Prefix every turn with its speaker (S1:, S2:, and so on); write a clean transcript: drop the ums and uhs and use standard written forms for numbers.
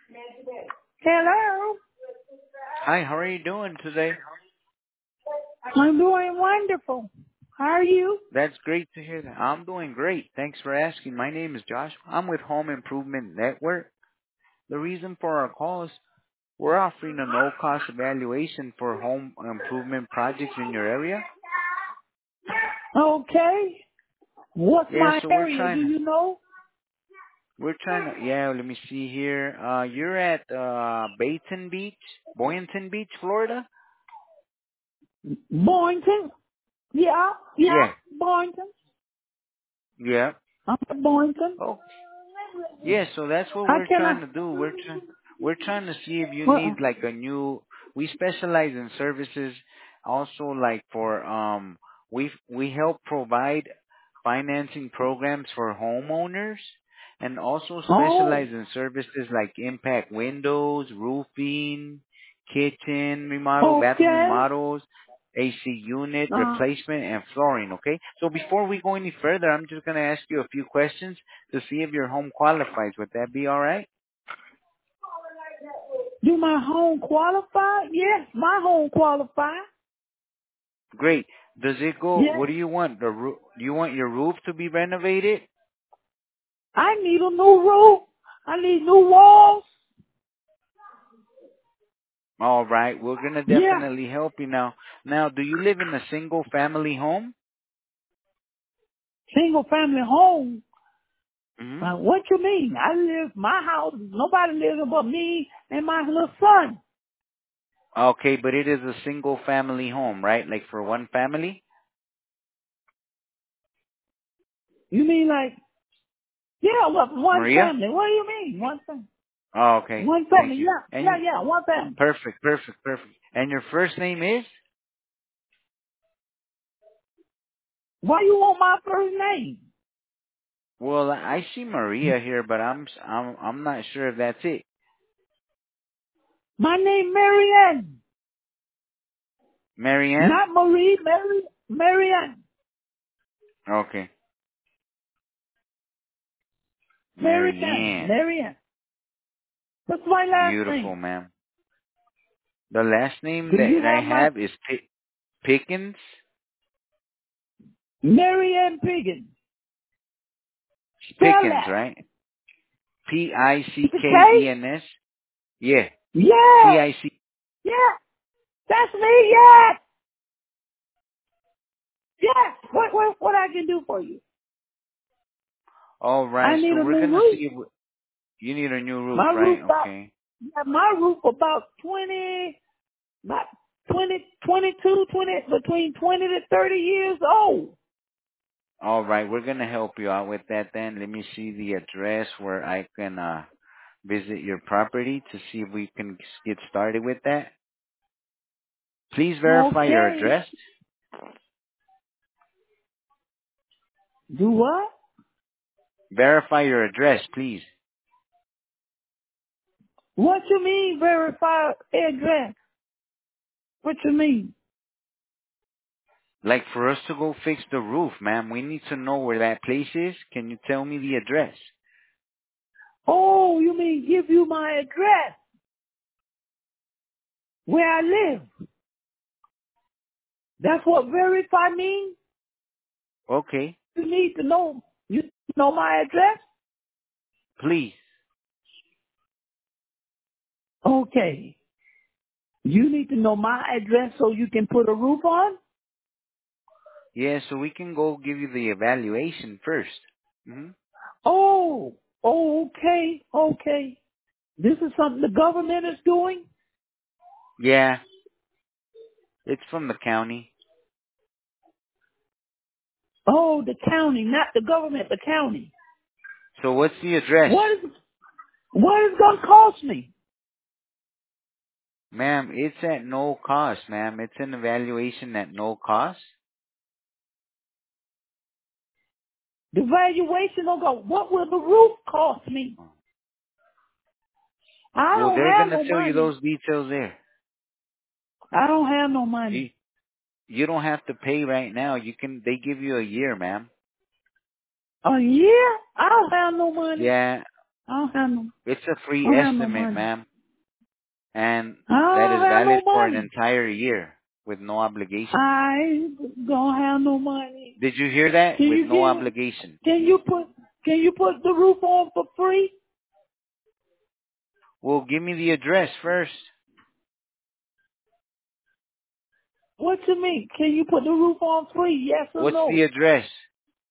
S1: Hello.
S2: Hi, how are you doing today?
S1: I'm doing wonderful. How are you?
S2: That's great to hear that. I'm doing great. Thanks for asking. My name is Josh. I'm with Home Improvement Network. The reason for our call is we're offering a no-cost evaluation for home improvement projects in your area.
S1: Okay. What's
S2: Yeah,
S1: my
S2: so
S1: area? Do you know?
S2: yeah, let me see here. You're at Boynton Beach, Florida?
S1: Boynton? Yeah, yeah,
S2: Yeah,
S1: Boynton.
S2: yeah.
S1: I'm at Boynton.
S2: Oh, yeah, so that's what
S1: How
S2: we're
S1: can
S2: trying
S1: I?
S2: to do. We're trying to see if you need
S1: Well,
S2: like a new. We specialize in services, also like for we help provide financing programs for homeowners, and also
S1: oh,
S2: specialize in services like impact windows, roofing, kitchen remodel, bathroom
S1: okay.
S2: remodels, AC unit
S1: Uh,
S2: replacement, and flooring. Okay, so before we go any further, I'm just gonna ask you a few questions to see if your home qualifies. Would that be all right?
S1: do my home qualify? Yes, my home qualify.
S2: Great. Does it go?
S1: Yes.
S2: What do you want? Do you want your roof to be renovated?
S1: I need a new roof. I need new walls.
S2: All right. We're gonna
S1: Yeah.
S2: definitely help you now. Now, do you live in a single family home?
S1: Single family home.
S2: Hmm.
S1: What you mean? I live my house. Nobody lives but me and my little son.
S2: Okay, but it is a single family home, right? Like for one family?
S1: You mean like, yeah, what, one
S2: Maria?
S1: family. What do you mean? One family.
S2: Oh, okay.
S1: One
S2: Thank
S1: family.
S2: you.
S1: Yeah,
S2: And
S1: yeah, yeah. One family.
S2: perfect, perfect, perfect. And your first name is?
S1: Why you want my first name?
S2: Well, I see Maria here, but I'm not sure if that's it.
S1: My name Marianne.
S2: Marianne?
S1: Not Marie. Marianne.
S2: Okay.
S1: Marianne.
S2: Marianne.
S1: Marianne. That's my last
S2: Beautiful,
S1: name.
S2: ma'am. The last name
S1: Do you
S2: that I
S1: want my
S2: have is Pickens.
S1: Marianne Piggin? Spell
S2: Pickens,
S1: that.
S2: right?
S1: With the K?
S2: Pickens. Yeah.
S1: Yeah.
S2: CIC.
S1: Yeah. That's me. Yeah. Yeah. What I can do for you?
S2: All
S1: I
S2: right.
S1: need
S2: So
S1: a
S2: we're
S1: new
S2: gonna
S1: roof.
S2: see if you need a new roof,
S1: My roof
S2: right?
S1: about,
S2: Okay.
S1: yeah, my roof about 20, about 20, 22, 20, between 20 to 30 years old.
S2: All right. We're gonna help you out with that then. Let me see the address where I can visit your property to see if we can get started with that. Please verify your
S1: Okay.
S2: address.
S1: Do what?
S2: Verify your address, please.
S1: What you mean verify address? What you mean?
S2: Like for us to go fix the roof, ma'am, we need to know where that place is. Can you tell me the address?
S1: Oh, you mean give you my address where I live? That's what verify means?
S2: Okay,
S1: You need to know, you know my address?
S2: please.
S1: Okay. You need to know my address so you can put a roof on?
S2: Yeah, so we can go give you the evaluation 1st.
S1: Oh, okay, okay. This is something the government is doing?
S2: Yeah, it's from the county.
S1: Oh, the county, not the government, the county.
S2: So what's the address?
S1: What is it gonna cost me?
S2: Ma'am, it's at no cost, ma'am. It's an evaluation at no cost.
S1: The valuation will go, what will the roof cost me? I
S2: Well,
S1: don't
S2: they're
S1: have
S2: gonna
S1: no
S2: tell you
S1: money.
S2: those details there.
S1: I don't have no money.
S2: You, you don't have to pay right now. They give you a year, ma'am.
S1: A year? I don't have no money.
S2: Yeah.
S1: I don't have no.
S2: It's a
S1: I
S2: free
S1: don't have no
S2: estimate,
S1: money.
S2: ma'am, and
S1: I
S2: that
S1: don't
S2: is
S1: have no
S2: valid for an
S1: money.
S2: entire year with no obligation.
S1: I don't have no money.
S2: Did you hear that?
S1: Can
S2: With
S1: you
S2: no
S1: get?
S2: obligation.
S1: Can you put the roof on for free?
S2: Well, give me the address first.
S1: What you mean? Can you put the roof on free? Yes or
S2: What's the
S1: no?
S2: address?